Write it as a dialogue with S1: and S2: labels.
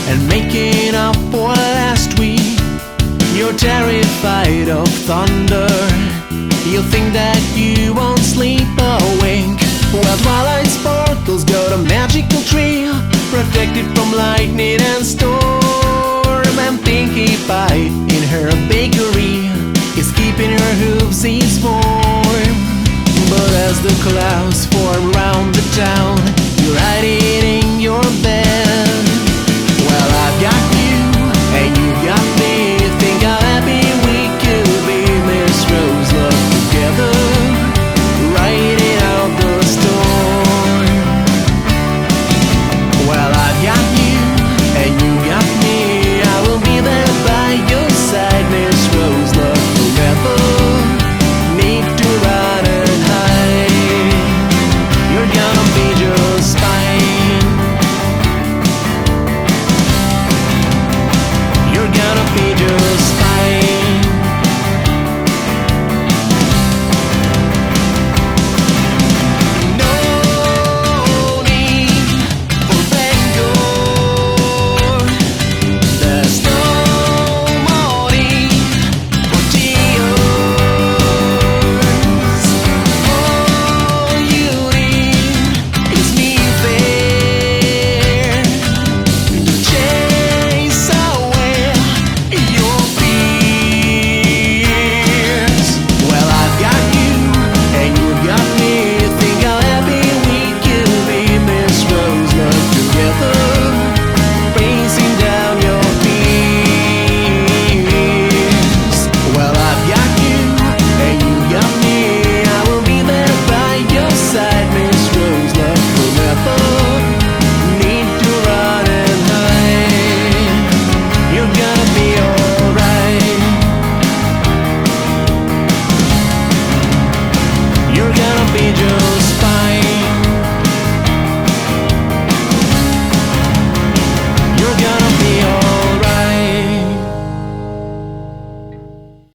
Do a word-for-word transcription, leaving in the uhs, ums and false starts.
S1: and making up for last week. You're terrified of thunder. You think that you won't sleep awake. Well, twilight sparkles got a magical tree, protected from lightning and storm. And Pinkie Pie in her bakery is keeping her hooves warm. But as the clouds form round the town, you're hiding in your bed,